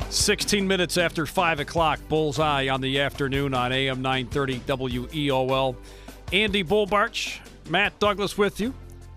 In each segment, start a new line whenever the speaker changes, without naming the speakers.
16 minutes after 5 o'clock, Bullseye on the afternoon on AM 930 WEOL. Andy Bullbarch, Matt Douglas with you.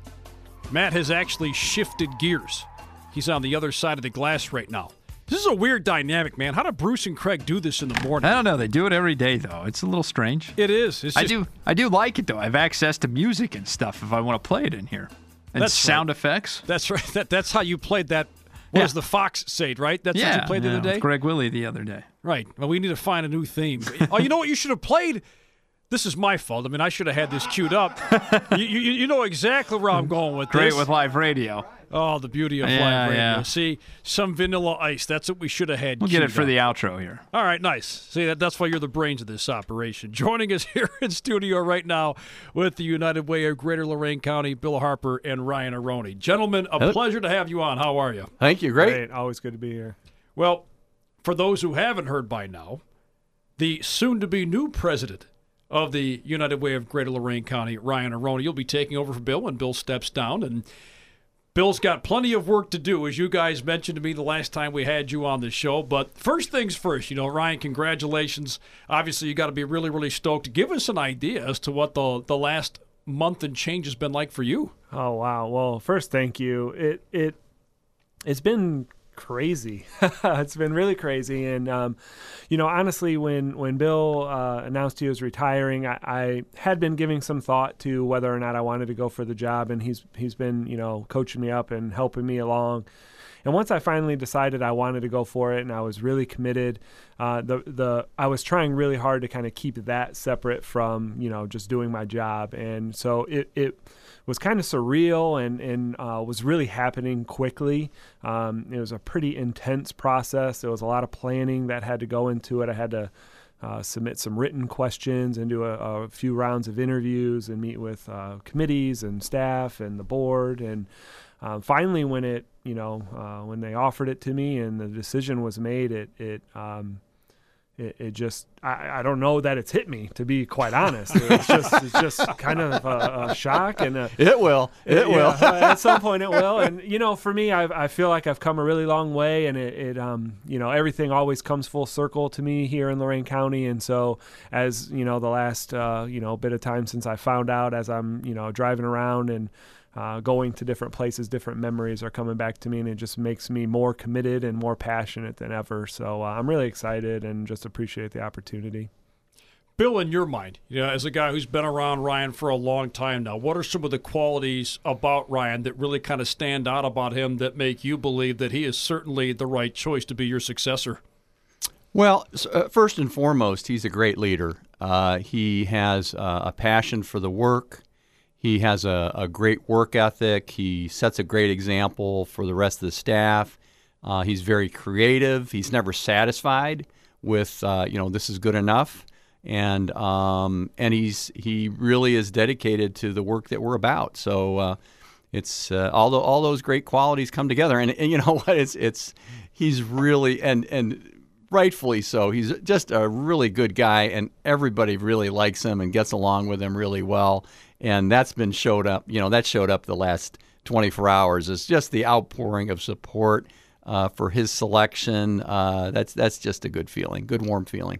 Matt has actually shifted gears. He's on the other side of the glass right now. This is a weird dynamic, man. How do Bruce and Craig do this in the morning?
I don't know. They do it every day, though. It's a little strange.
It is. It's just,
I do like it, though. I have access to music and stuff if I want to play it in here. And
That's
sound
right.
effects.
That's right. That's how you played that. What was the Fox Sade, right? That's what you played the other day?
With Greg Willie the other day.
Right. Well, we need to find a new theme. Oh, you know what you should have played? This is my fault. I mean, I should have had this queued up. You know exactly where I'm going with this.
Great with live radio.
Oh, the beauty of live radio.
Yeah.
See, some Vanilla Ice. That's what we should have had.
We'll get it for
up.
the outro here.
All right, nice. See, that's why you're the brains of this operation. Joining us here in studio right now with the United Way of Greater Lorain County, Bill Harper and Ryan Aroni. Gentlemen, a pleasure to have you on. How are you?
Thank you. Great.
Always good to be here.
Well, for those who haven't heard by now, the soon-to-be new president of the United Way of Greater Lorain County, Ryan Aroni, you'll be taking over for Bill when Bill steps down, and Bill's got plenty of work to do, as you guys mentioned to me the last time we had you on the show. But first things first, Ryan, congratulations. Obviously, you got to be really, really stoked. Give us an idea as to what the last month and change has been like for you.
Oh, wow. Well, first, thank you. It's been crazy. It's been really crazy. And, honestly, when Bill announced he was retiring, I had been giving some thought to whether or not I wanted to go for the job. And he's been, coaching me up and helping me along. And once I finally decided I wanted to go for it and I was really committed, I was trying really hard to kind of keep that separate from, just doing my job. And so it was kind of surreal and was really happening quickly. It was a pretty intense process. There was a lot of planning that had to go into it. I had to submit some written questions and do a few rounds of interviews and meet with committees and staff and the board. And finally, when when they offered it to me and the decision was made, it just, I don't know that it's hit me, to be quite honest. It's just kind of a shock. And
It will.
At some point it will. And, for me, I feel like I've come a really long way, and everything always comes full circle to me here in Lorain County. And so as, the last, bit of time since I found out, as I'm, driving around and going to different places, different memories are coming back to me, and it just makes me more committed and more passionate than ever. So I'm really excited and just appreciate the opportunity.
Bill, in your mind, as a guy who's been around Ryan for a long time now, what are some of the qualities about Ryan that really kind of stand out about him that make you believe that he is certainly the right choice to be your successor?
Well, first and foremost, he's a great leader. He has a passion for the work. He has a great work ethic. He sets a great example for the rest of the staff. He's very creative. He's never satisfied with, this is good enough. And he really is dedicated to the work that we're about. So it's all those great qualities come together. And you know what? He's really and rightfully so. He's just a really good guy, and everybody really likes him and gets along with him really well. And that's been showed up the last 24 hours. It's just the outpouring of support for his selection. That's just a good feeling, good warm feeling.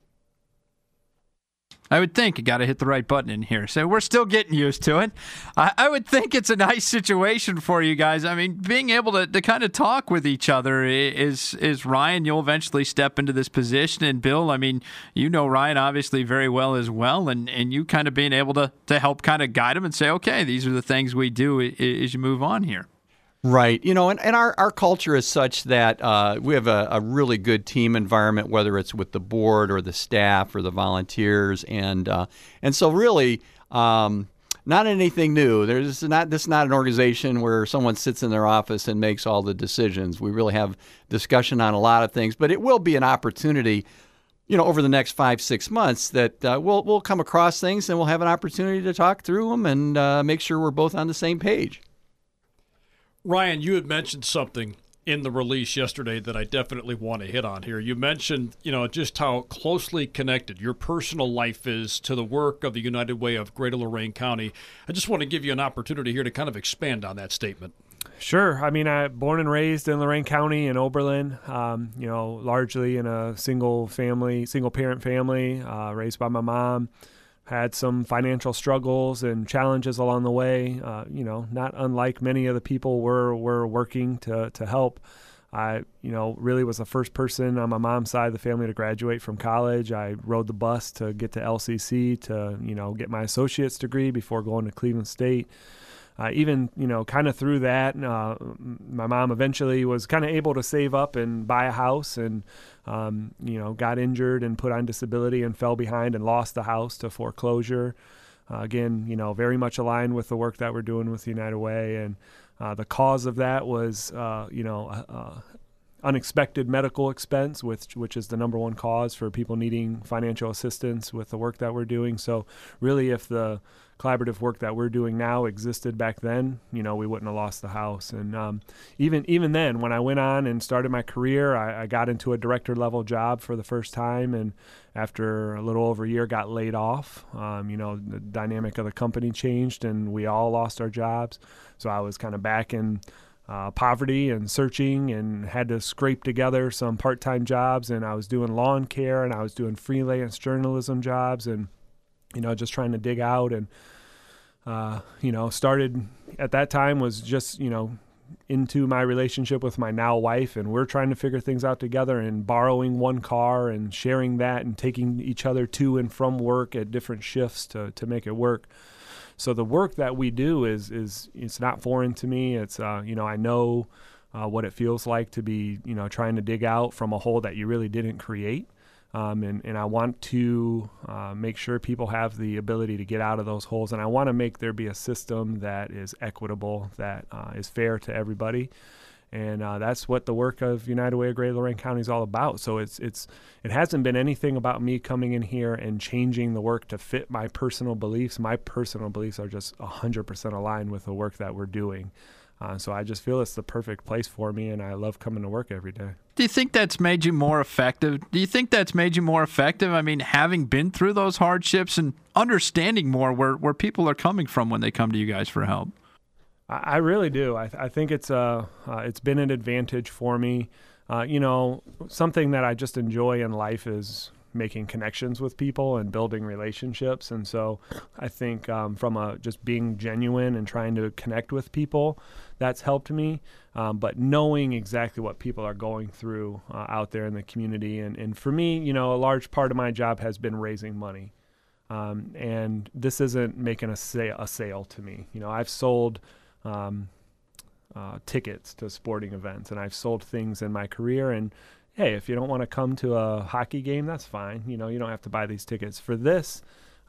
I would think you got to hit the right button in here. So we're still getting used to it. I would think it's a nice situation for you guys. I mean, being able to kind of talk with each other is Ryan, you'll eventually step into this position. And Bill, I mean, Ryan obviously very well as well. And you kind of being able to help kind of guide him and say, okay, these are the things we do as you move on here.
Right. And our culture is such that we have a really good team environment, whether it's with the board or the staff or the volunteers. And so really not anything new. This is not an organization where someone sits in their office and makes all the decisions. We really have discussion on a lot of things, but it will be an opportunity, over the next 5-6 months that we'll come across things and we'll have an opportunity to talk through them and make sure we're both on the same page.
Ryan, you had mentioned something in the release yesterday that I definitely want to hit on here. You mentioned, just how closely connected your personal life is to the work of the United Way of Greater Lorain County. I just want to give you an opportunity here to kind of expand on that statement.
Sure. I mean, I born and raised in Lorain County in Oberlin, largely in a single parent family, raised by my mom. Had some financial struggles and challenges along the way, not unlike many of the people we're working to help. I, really was the first person on my mom's side of the family to graduate from college. I rode the bus to get to LCC to, get my associate's degree before going to Cleveland State. Even, kind of through that, my mom eventually was kind of able to save up and buy a house and, got injured and put on disability and fell behind and lost the house to foreclosure. Again, very much aligned with the work that we're doing with United Way. And the cause of that was, unexpected medical expense, which is the number one cause for people needing financial assistance with the work that we're doing. So really, if the collaborative work that we're doing now existed back then, we wouldn't have lost the house. And even then, when I went on and started my career, I got into a director level job for the first time, and after a little over a year got laid off. The dynamic of the company changed and we all lost our jobs. So I was kind of back in poverty and searching, and had to scrape together some part-time jobs, and I was doing lawn care and I was doing freelance journalism jobs, and just trying to dig out. And started at that time was just into my relationship with my now wife, and we're trying to figure things out together, and borrowing one car and sharing that and taking each other to and from work at different shifts to make it work. So the work that we do is it's not foreign to me. It's I know what it feels like to be trying to dig out from a hole that you really didn't create, and I want to make sure people have the ability to get out of those holes, and I want to make there be a system that is equitable, that is fair to everybody. And that's what the work of United Way of Greater Lorain County is all about. So it hasn't been anything about me coming in here and changing the work to fit my personal beliefs. My personal beliefs are just 100% aligned with the work that we're doing. So I just feel it's the perfect place for me, and I love coming to work every day.
Do you think that's made you more effective? I mean, having been through those hardships and understanding more where people are coming from when they come to you guys for help?
I really do. I think it's been an advantage for me. Something that I just enjoy in life is making connections with people and building relationships. And so I think from just being genuine and trying to connect with people, that's helped me. But knowing exactly what people are going through out there in the community. And for me, a large part of my job has been raising money. And this isn't making a sale to me. I've sold tickets to sporting events, and I've sold things in my career. And hey, if you don't want to come to a hockey game, that's fine. You don't have to buy these tickets. For this,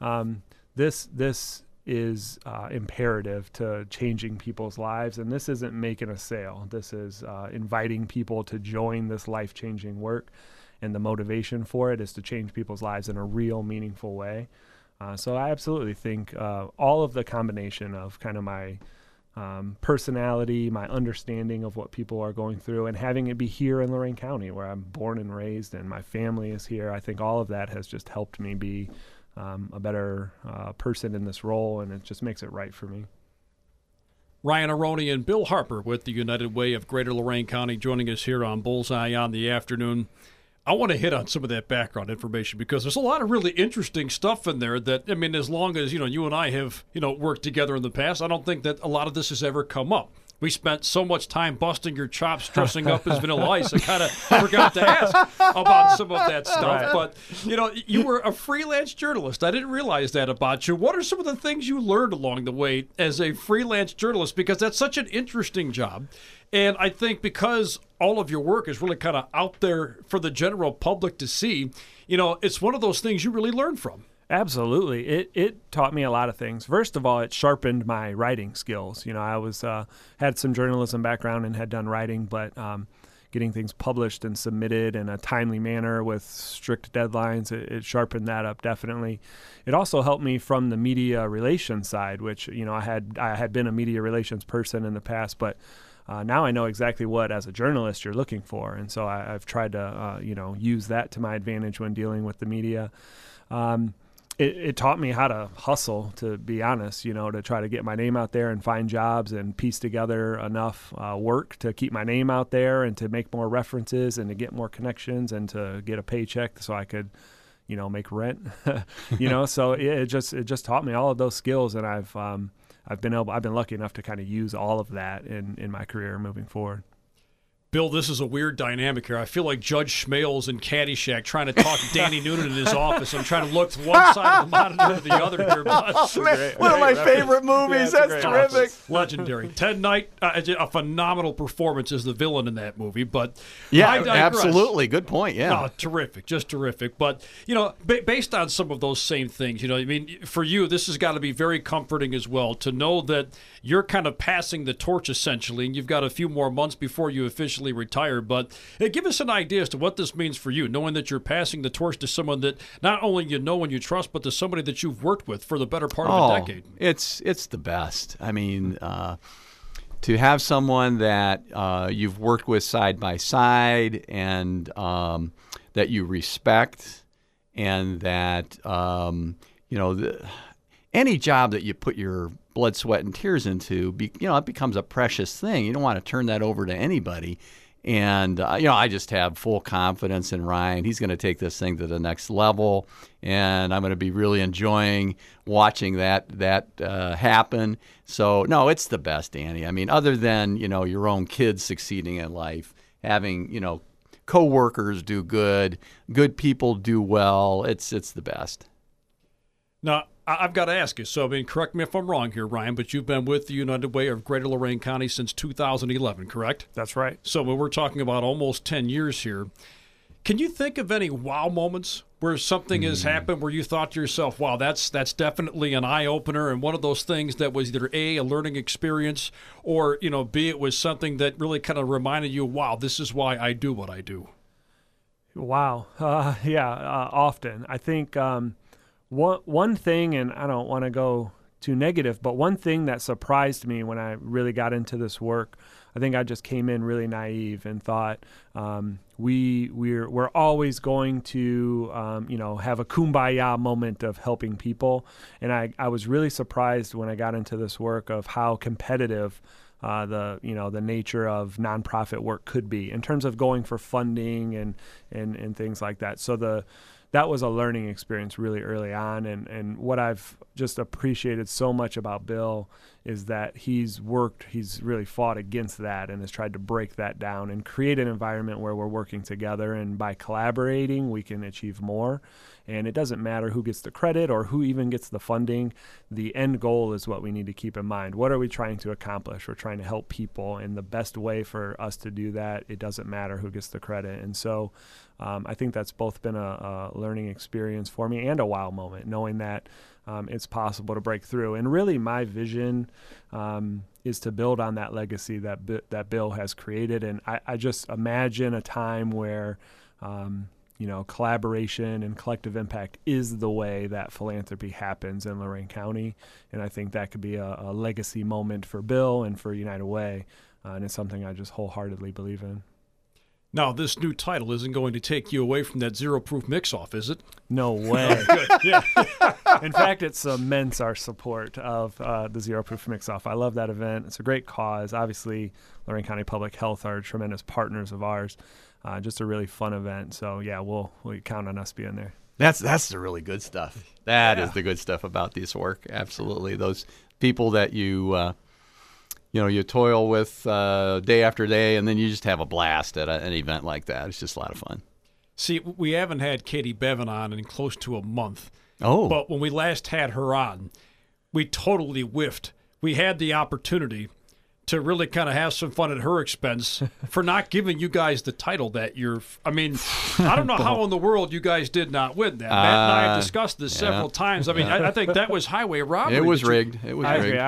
this is imperative to changing people's lives, and this isn't making a sale. This is inviting people to join this life-changing work, and the motivation for it is to change people's lives in a real, meaningful way. So I absolutely think all of the combination of kind of my personality, my understanding of what people are going through, and having it be here in Lorain County where I'm born and raised and my family is here, I think all of that has just helped me be a better person in this role, and it just makes it right for me.
Ryan Aroney and Bill Harper with the United Way of Greater Lorain County joining us here on Bullseye on the Afternoon. I want to hit on some of that background information because there's a lot of really interesting stuff in there that, I mean, as long as, you and I have, worked together in the past, I don't think that a lot of this has ever come up. We spent so much time busting your chops, dressing up as Vanilla Ice. I kind of forgot to ask about some of that stuff. Right. But, you were a freelance journalist. I didn't realize that about you. What are some of the things you learned along the way as a freelance journalist? Because that's such an interesting job. And I think because all of your work is really kind of out there for the general public to see, it's one of those things you really learn from.
Absolutely. It taught me a lot of things. First of all, it sharpened my writing skills. I was had some journalism background and had done writing, but getting things published and submitted in a timely manner with strict deadlines, it sharpened that up definitely. It also helped me from the media relations side, which I had been a media relations person in the past, but now I know exactly what, as a journalist, you're looking for, and so I've tried to use that to my advantage when dealing with the media. it taught me how to hustle, to be honest, to try to get my name out there and find jobs and piece together enough work to keep my name out there and to make more references and to get more connections and to get a paycheck so I could, make rent, so it just taught me all of those skills. And I've been lucky enough to kind of use all of that in my career moving forward.
Bill, this is a weird dynamic here. I feel like Judge Schmales in Caddyshack trying to talk Danny Noonan in his office. I'm trying to look to one side of the monitor to the other here.
One of my favorite movies.
Yeah,
that's terrific.
Legendary. Ted Knight, a phenomenal performance as the villain in that movie. But
yeah,
I digress.
Absolutely. Good point. Yeah.
Oh, terrific. Just terrific. But, based on some of those same things, for you, this has got to be very comforting as well to know that you're kind of passing the torch essentially, and you've got a few more months before you officially retire. But give us an idea as to what this means for you, knowing that you're passing the torch to someone that not only you know and you trust, but to somebody that you've worked with for the better part of a decade.
It's the best. I mean, to have someone that you've worked with side by side and that you respect, and that any job that you put your blood, sweat, and tears into, it becomes a precious thing. You don't want to turn that over to anybody. And, I just have full confidence in Ryan. He's going to take this thing to the next level, and I'm going to be really enjoying watching that happen. So, no, it's the best, Danny. I mean, other than, your own kids succeeding in life, having, coworkers do good people do well, it's the best.
Now, I've got to ask you, so correct me if I'm wrong here, Ryan, but you've been with the United Way of Greater Lorain County since 2011, correct?
That's right.
So when we're talking about almost 10 years here, can you think of any wow moments where something has happened where you thought to yourself, wow, that's definitely an eye-opener, and one of those things that was either A, a learning experience, or, B, it was something that really kind of reminded you, wow, this is why I do what I do?
Wow. Often. I think one thing, and I don't want to go too negative, but one thing that surprised me when I really got into this work, I think I just came in really naive and thought we're always going to have a kumbaya moment of helping people, and I was really surprised when I got into this work of how competitive the nature of nonprofit work could be in terms of going for funding and things like that. So that was a learning experience really early on. And what I've just appreciated so much about Bill is that he's really fought against that and has tried to break that down and create an environment where we're working together. And by collaborating, we can achieve more. And it doesn't matter who gets the credit or who even gets the funding. The end goal is what we need to keep in mind. What are we trying to accomplish? We're trying to help people. And the best way for us to do that, it doesn't matter who gets the credit. And so I think that's both been a learning experience for me and a wow moment, knowing that it's possible to break through. And really my vision is to build on that legacy that Bill has created. And I just imagine a time where collaboration and collective impact is the way that philanthropy happens in Lorain County. And I think that could be a legacy moment for Bill and for United Way. And it's something I just wholeheartedly believe in.
Now, this new title isn't going to take you away from that Zero Proof Mix-Off, is it?
No way.
Good. Yeah.
In fact, it cements our support of the Zero Proof Mix-Off. I love that event. It's a great cause. Obviously, Lorain County Public Health are tremendous partners of ours. Just a really fun event. So, yeah, we'll count on us being there.
That's the really good stuff. That is the good stuff about this work. Absolutely. Those people that you toil with day after day, and then you just have a blast at an event like that. It's just a lot of fun.
See, we haven't had Katie Bevan on in close to a month.
Oh.
But when we last had her on, we totally whiffed. We had the opportunity to really kind of have some fun at her expense for not giving you guys the title that you're. I mean, I don't know how in the world you guys did not win that. Matt and I have discussed this several times. I mean, I think that was highway robbery.
It was rigged. It was rigged.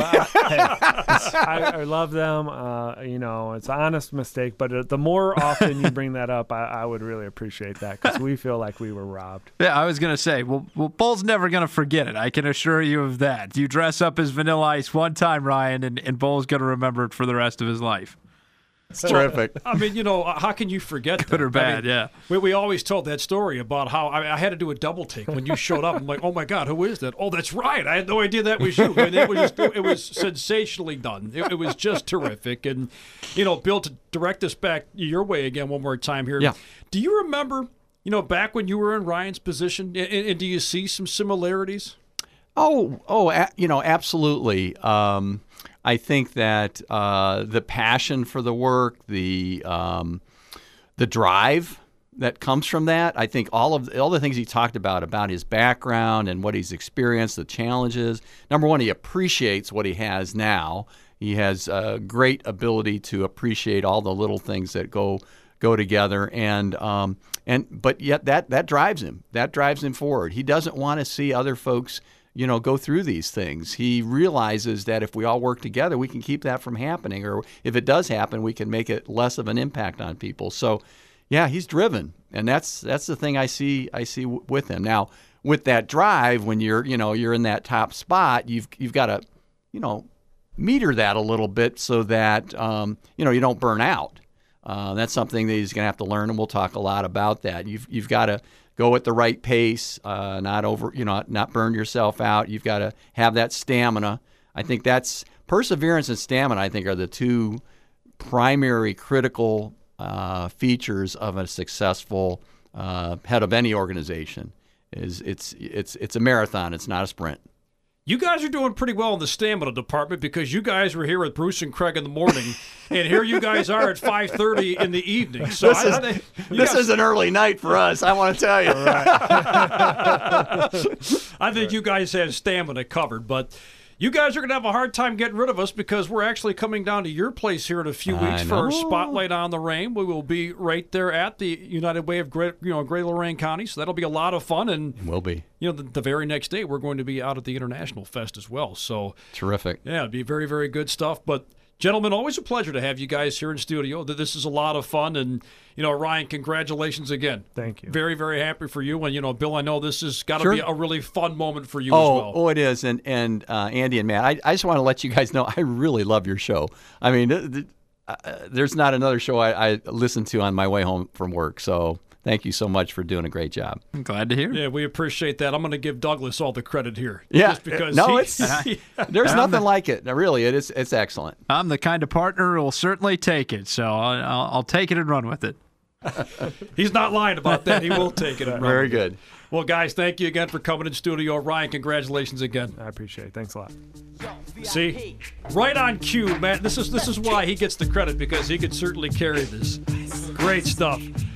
I love them. It's an honest mistake, but the more often you bring that up, I would really appreciate that because we feel like we were robbed.
Yeah, I was going to say, well, Bull's never going to forget it. I can assure you of that. You dress up as Vanilla Ice one time, Ryan, and Bull's going to remember it for the rest of his life.
It's terrific.
I mean, how can you forget that?
Good or bad, yeah.
We always told that story about how I had to do a double take when you showed up. I'm like, oh my God, who is that? Oh, that's right. I had no idea that was you. And it was sensationally done. It was just terrific. And Bill, to direct us back your way again one more time here.
Yeah.
Do you remember, back when you were in Ryan's position, and do you see some similarities?
Absolutely. I think that the passion for the work, the drive that comes from that, I think all the things he talked about his background and what he's experienced, the challenges. Number one, he appreciates what he has now. He has a great ability to appreciate all the little things that go together, but yet that drives him. That drives him forward. He doesn't want to see other folks go through these things. He realizes that if we all work together, we can keep that from happening, or if it does happen, we can make it less of an impact on people. So, yeah, he's driven, and that's the thing I see with him. Now, with that drive, when you're in that top spot, you've got to meter that a little bit so that you don't burn out. That's something that he's going to have to learn, and we'll talk a lot about that. You've got to go at the right pace, not burn yourself out. You've got to have that stamina. I think that's perseverance and stamina. I think are the two primary critical features of a successful head of any organization. It's a marathon. It's not a sprint.
You guys are doing pretty well in the stamina department because you guys were here with Bruce and Craig in the morning, and here you guys are at 5:30 in the evening. So
this is an early night for us, I want to tell you.
I think you guys have stamina covered, but you guys are going to have a hard time getting rid of us because we're actually coming down to your place here in a few weeks for our Spotlight on the Reign. We will be right there at the United Way of Greater Lorain County, so that'll be a lot of fun. And
will be.
The very next day, we're going to be out at the International Fest as well. So
terrific.
Yeah, it'd be very, very good stuff. But gentlemen, always a pleasure to have you guys here in studio. This is a lot of fun, and Ryan, congratulations again.
Thank you.
Very, very happy for you, and Bill, I know this has got to be a really fun moment for you as well.
Oh, it is, and Andy and Matt, I just want to let you guys know I really love your show. I mean, there's not another show I listen to on my way home from work, so. Thank you so much for doing a great job.
I'm glad to hear.
Yeah, we appreciate that. I'm going to give Douglas all the credit here.
Yeah,
just because
there's nothing like it. Really, it's excellent.
I'm the kind of partner who will certainly take it, so I'll take it and run with it.
He's not lying about that. He will take it and run.
Very good.
Well, guys, thank you again for coming in studio. Ryan, congratulations again.
I appreciate it. Thanks a lot.
See, right on cue, Matt. This is why he gets the credit, because he could certainly carry this. Great stuff.